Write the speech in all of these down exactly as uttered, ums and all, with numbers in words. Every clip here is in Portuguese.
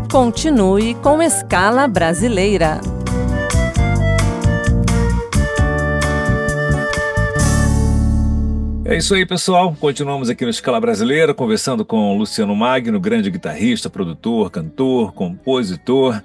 Continue com Escala Brasileira. É isso aí, pessoal. Continuamos aqui no Escala Brasileira, conversando com Luciano Magno, grande guitarrista, produtor, cantor, compositor.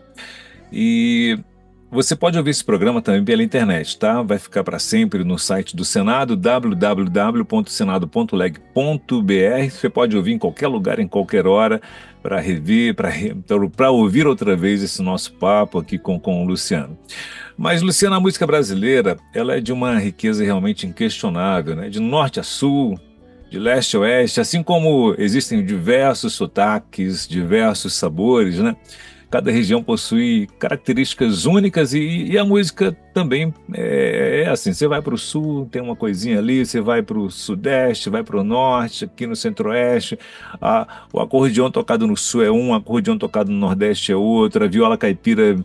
E você pode ouvir esse programa também pela internet, tá? Vai ficar para sempre no site do Senado, w w w ponto senado ponto leg ponto b r. Você pode ouvir em qualquer lugar, em qualquer hora, para rever, para ouvir outra vez esse nosso papo aqui com, com o Luciano. Mas, Luciano, a música brasileira, ela é de uma riqueza realmente inquestionável, né? De norte a sul, de leste a oeste, assim como existem diversos sotaques, diversos sabores, né? Cada região possui características únicas e, e a música também é, é assim, você vai para o sul, tem uma coisinha ali, você vai para o sudeste, vai para o norte, aqui no centro-oeste, a, o acordeão tocado no sul é um, o acordeão tocado no nordeste é outro, a viola caipira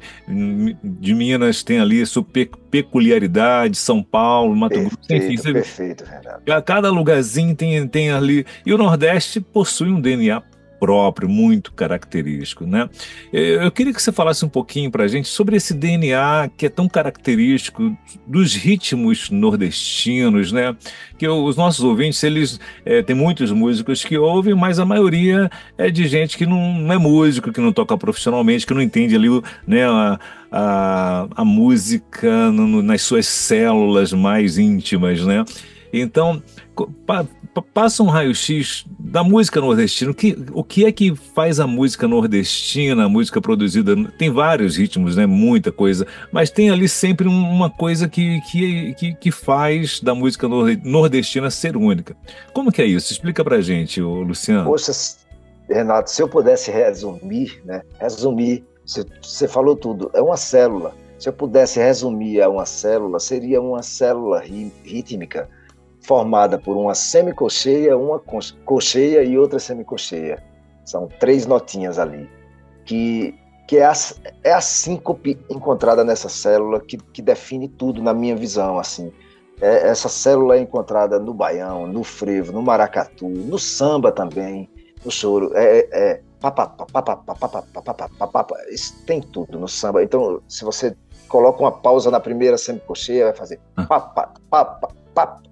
de Minas tem ali a sua peculiaridade, São Paulo, Mato Grosso, enfim. Você, perfeito, Renato. Cada lugarzinho tem, tem ali, e o nordeste possui um D N A próprio, muito característico, né? Eu queria que você falasse um pouquinho para a gente sobre esse D N A que é tão característico dos ritmos nordestinos, né? Que os nossos ouvintes, eles é, tem muitos músicos que ouvem, mas a maioria é de gente que não, não é músico, que não toca profissionalmente, que não entende ali, né, a, a, a música no, nas suas células mais íntimas, né? Então, pa, pa, passa um raio-x da música nordestina. O que, o que é que faz a música nordestina, a música produzida? Tem vários ritmos, né? Muita coisa, mas tem ali sempre uma coisa que, que, que, que faz da música nordestina ser única. Como que é isso? Explica pra gente, ô Luciano. Poxa, Renato, se eu pudesse resumir, né? Resumir, você, você falou tudo, é uma célula. Se eu pudesse resumir a uma célula, seria uma célula rí, rítmica, formada por uma semicolcheia, uma colcheia e outra semicolcheia. São três notinhas ali, que, que é, a, é a síncope encontrada nessa célula que, que define tudo na minha visão. Assim. É, essa célula é encontrada no baião, no frevo, no maracatu, no samba também, no choro. É, é, papapá, papapá, papapá, papapá, isso tem tudo no samba. Então, se você coloca uma pausa na primeira semicolcheia, vai fazer papapá, papapá, papapá.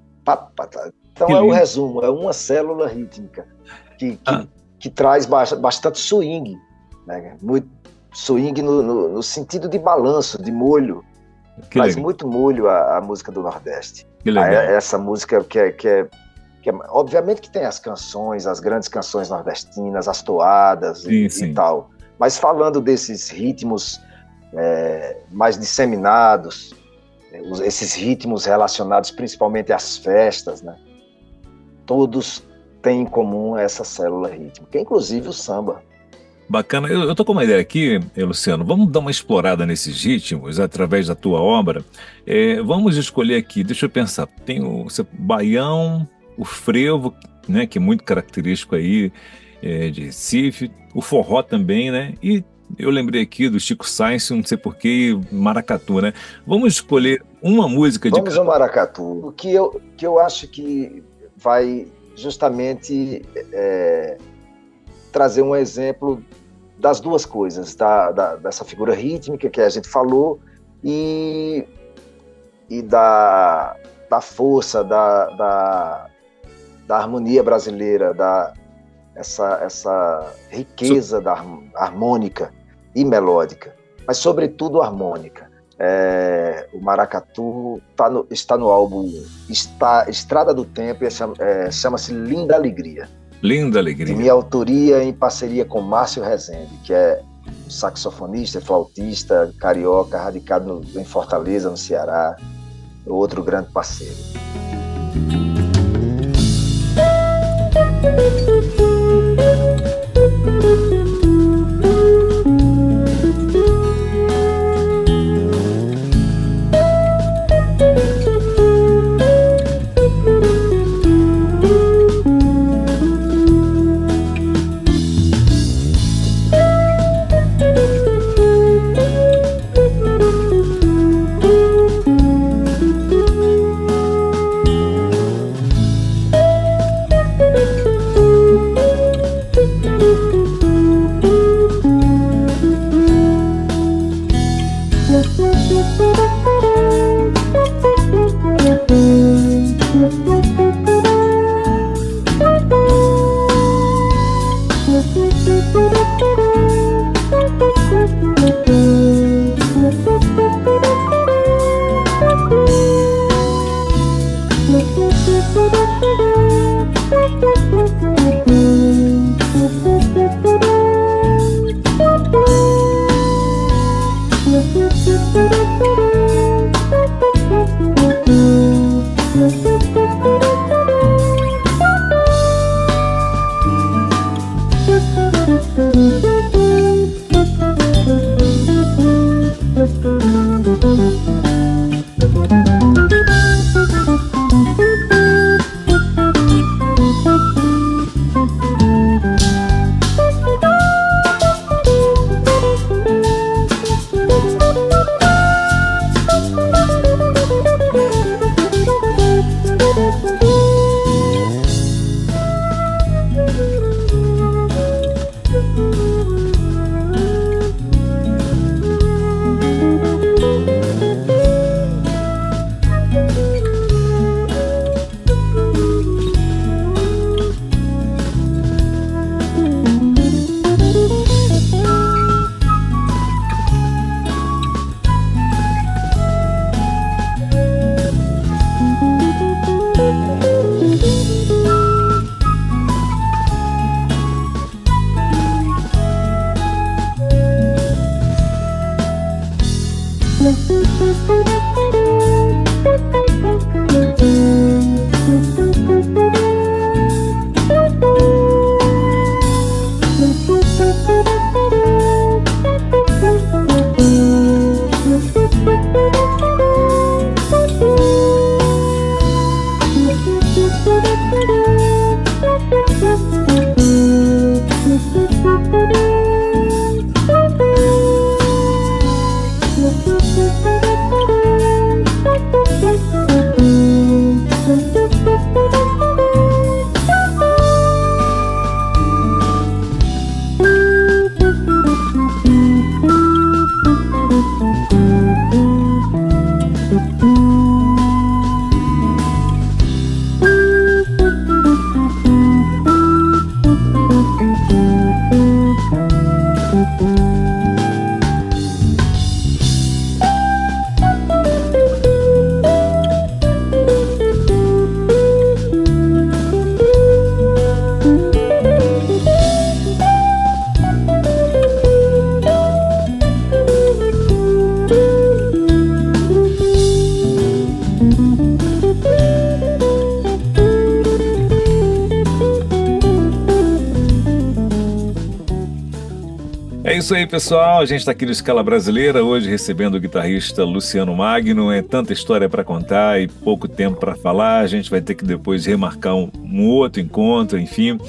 Então é o resumo, é uma célula rítmica que, que, ah. que traz bastante swing, né? Muito swing no, no, no sentido de balanço, de molho, que faz legal. Muito molho a, a música do Nordeste. Que legal. A, essa música que é, que, é, que é, obviamente que tem as canções, as grandes canções nordestinas, as toadas sim, e, sim. e tal, mas falando desses ritmos é, mais disseminados, esses ritmos relacionados principalmente às festas, né? Todos têm em comum essa célula rítmica, inclusive o samba. Bacana. Eu, eu tô com uma ideia aqui, Luciano, vamos dar uma explorada nesses ritmos através da tua obra. É, vamos escolher aqui, deixa eu pensar, tem o, o baião, o frevo, né, que é muito característico aí é, de Recife, o forró também, né, e eu lembrei aqui do Chico Sainz, não sei porquê, maracatu, né? Vamos escolher uma música de... Vamos ao maracatu. O que eu, que eu acho que vai justamente é, trazer um exemplo das duas coisas, da, da, dessa figura rítmica que a gente falou e, e da, da força, da, da, da harmonia brasileira, da, essa, essa riqueza so... da harmônica e melódica, mas sobretudo harmônica. É, o maracatu tá no, está no álbum está, Estrada do Tempo e chama, é, chama-se Linda Alegria. Linda Alegria. De minha autoria em parceria com Márcio Rezende, que é um saxofonista, flautista, carioca, radicado no, em Fortaleza, no Ceará, outro grande parceiro. É isso aí, pessoal. A gente está aqui no Escala Brasileira, hoje recebendo o guitarrista Luciano Magno. É tanta história para contar e pouco tempo para falar. A gente vai ter que depois remarcar um, um outro encontro, enfim.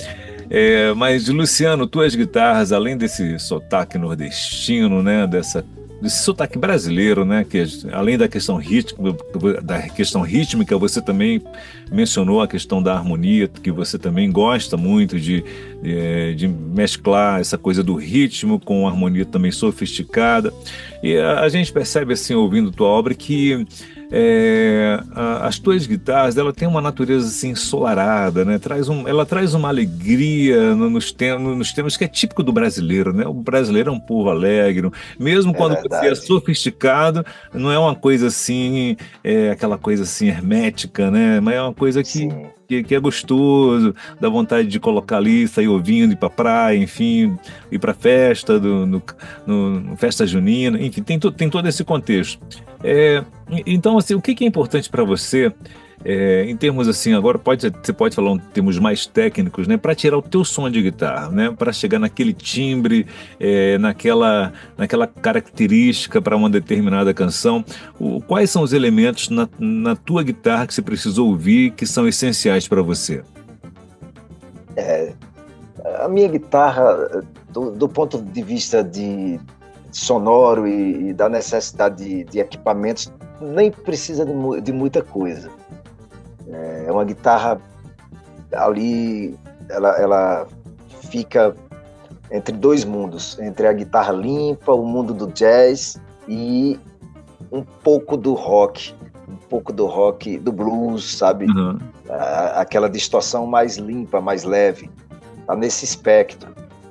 É, mas, Luciano, tuas guitarras, além desse sotaque nordestino, né, dessa, desse sotaque brasileiro, né, que além da questão rítmica, da questão rítmica, você também mencionou a questão da harmonia, que você também gosta muito de, de, de mesclar essa coisa do ritmo com harmonia também sofisticada. E a, a gente percebe, assim, ouvindo tua obra, que É, a, as tuas guitarras, ela tem uma natureza assim ensolarada, né? Traz um, ela traz uma alegria no, nos, tem, nos temas que é típico do brasileiro, né? O brasileiro é um povo alegre, mesmo quando é você é sofisticado, não é uma coisa assim, é aquela coisa assim hermética, né? Mas é uma coisa que, que, que é gostoso, dá vontade de colocar ali, sair ouvindo, ir pra praia, enfim, ir pra festa, do, no, no, no festa junina, enfim, tem, to, tem todo esse contexto. É, então, assim, o que é importante para você, é, em termos assim, agora pode, você pode falar em termos mais técnicos, né, para tirar o teu som de guitarra, né, para chegar naquele timbre, é, naquela, naquela característica para uma determinada canção, o, quais são os elementos na, na tua guitarra que você precisa ouvir, que são essenciais para você? É, a minha guitarra, do, do ponto de vista de sonoro e, e da necessidade de, de equipamentos, nem precisa de, de muita coisa. É uma guitarra ali, ela, ela fica entre dois mundos, entre a guitarra limpa, o mundo do jazz e um pouco do rock, um pouco do rock, do blues, sabe? Uhum. A, aquela distorção mais limpa, mais leve, tá nesse espectro.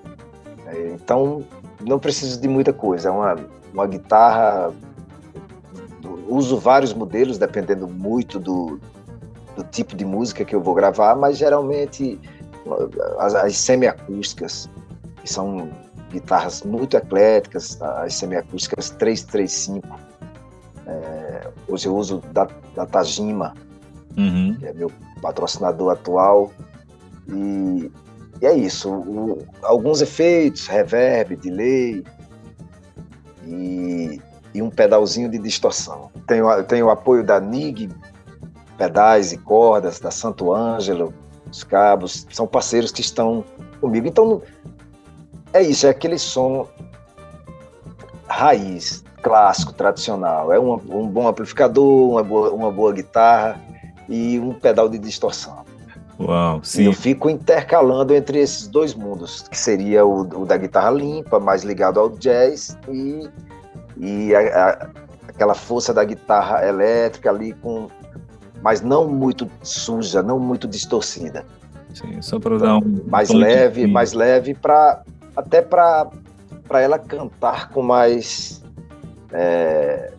Então, não preciso de muita coisa. É uma, uma guitarra, uso vários modelos, dependendo muito do, do tipo de música que eu vou gravar, mas geralmente as, as semiacústicas, que são guitarras muito ecléticas, as semiacústicas trezentos e trinta e cinco. É, hoje eu uso da, da Tajima, uhum. que é meu patrocinador atual, e, e é isso. O, alguns efeitos, reverb, delay e, e um pedalzinho de distorção. Tenho, tenho o apoio da N I G, pedais e cordas, da Santo Ângelo, os cabos, são parceiros que estão comigo. Então, é isso, é aquele som raiz, clássico, tradicional. É um, um bom amplificador, uma boa, uma boa guitarra e um pedal de distorção. Uau, sim. E eu fico intercalando entre esses dois mundos, que seria o, o da guitarra limpa, mais ligado ao jazz, e, e a, a, aquela força da guitarra elétrica ali, com, mas não muito suja, não muito distorcida. Sim, só para dar um... Mais leve, de... mais leve, pra, até para ela cantar com mais... É,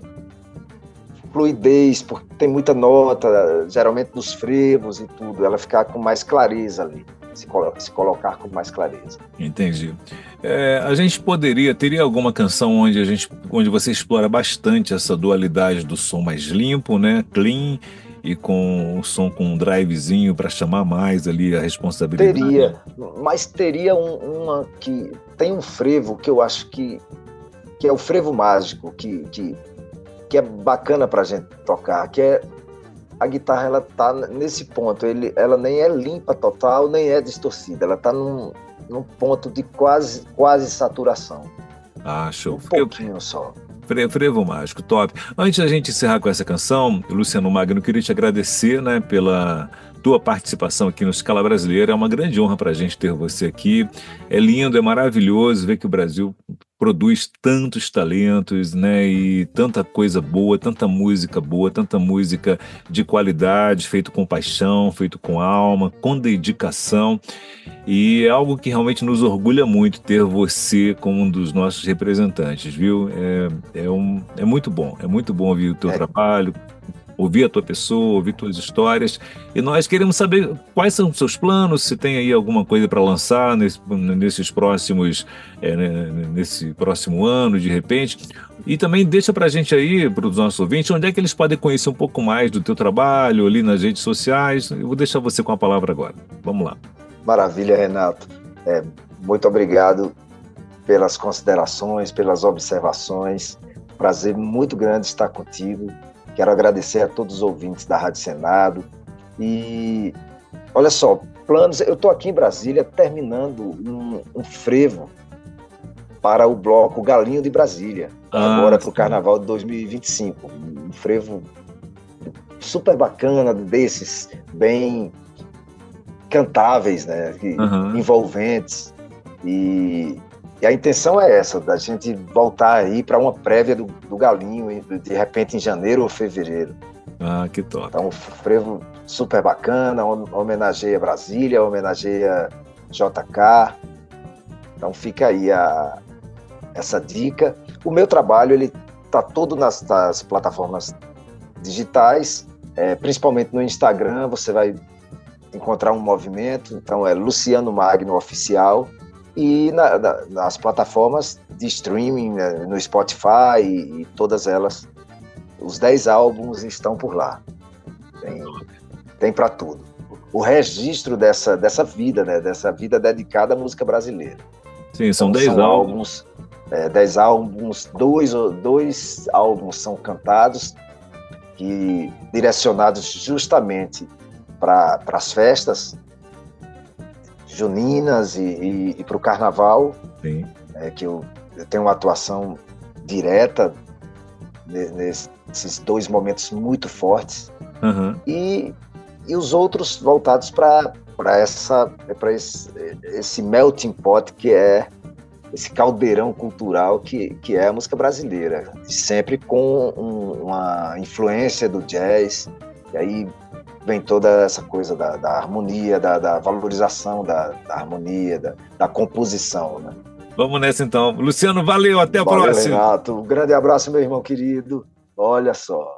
fluidez, porque tem muita nota, geralmente nos frevos e tudo, ela ficar com mais clareza ali, se, colo se colocar com mais clareza. Entendi. É, a gente poderia, teria alguma canção onde, a gente, onde você explora bastante essa dualidade do som mais limpo, né, clean, e com o som com um drivezinho para chamar mais ali a responsabilidade? Teria, mas teria um, uma que tem um frevo que eu acho que que é o frevo mágico, que, que, que é bacana pra gente tocar, que é a guitarra, ela tá nesse ponto, ele, ela nem é limpa total, nem é distorcida, ela tá num, num ponto de quase, quase saturação. Ah, show. Um pouquinho só. Frevo mágico, top. Antes da gente encerrar com essa canção, Luciano Magno, queria te agradecer, né, pela tua participação aqui no Escala Brasileira. É uma grande honra para a gente ter você aqui. É lindo, é maravilhoso ver que o Brasil produz tantos talentos, né, e tanta coisa boa, tanta música boa, tanta música de qualidade, feito com paixão, feito com alma, com dedicação. E é algo que realmente nos orgulha muito ter você como um dos nossos representantes, viu? É, é, um, é muito bom, é muito bom ouvir o teu é. trabalho, ouvir a tua pessoa, ouvir tuas histórias, e nós queremos saber quais são os seus planos, se tem aí alguma coisa para lançar nesse, nesses próximos, é, nesse próximo ano, de repente, e também deixa para a gente aí, para os nossos ouvintes, onde é que eles podem conhecer um pouco mais do teu trabalho, ali nas redes sociais. Eu vou deixar você com a palavra agora. Vamos lá. Maravilha, Renato. É, muito obrigado pelas considerações, pelas observações. Prazer muito grande estar contigo. Quero agradecer a todos os ouvintes da Rádio Senado. E, olha só, planos... Eu estou aqui em Brasília terminando um, um frevo para o bloco Galinho de Brasília, ah, agora para o Carnaval de dois mil e vinte e cinco. Um frevo super bacana, desses, bem cantáveis, né? Uhum. Envolventes. E... E a intenção é essa, da gente voltar aí para uma prévia do, do Galinho, de repente em janeiro ou fevereiro. Ah, que top. Então, um frevo super bacana, homenageia Brasília, homenageia J K. Então fica aí a, essa dica. O meu trabalho, ele está todo nas, nas plataformas digitais, é, principalmente no Instagram, você vai encontrar um movimento, então é Luciano Magno Oficial. E na, na, nas plataformas de streaming, né, no Spotify e, e todas elas, os dez álbuns estão por lá. Tem, tem para tudo. O registro dessa, dessa vida, né, dessa vida dedicada à música brasileira. Sim, são dez então, álbuns. É, dez álbuns, dois, dois álbuns são cantados e direcionados justamente para as festas juninas e, e, e para o carnaval. Sim. É, que eu, eu tenho uma atuação direta nesses dois momentos muito fortes. Uhum. E, e os outros voltados para essa para esse, esse melting pot que é esse caldeirão cultural que, que é a música brasileira, sempre com um, uma influência do jazz, e aí vem toda essa coisa da, da harmonia, da, da valorização da, da harmonia, da, da composição, né? Vamos nessa então. Luciano, valeu, até a valeu, próxima. Renato, um grande abraço, meu irmão querido. Olha só.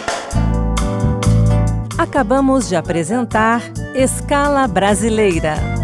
Acabamos de apresentar Escala Brasileira.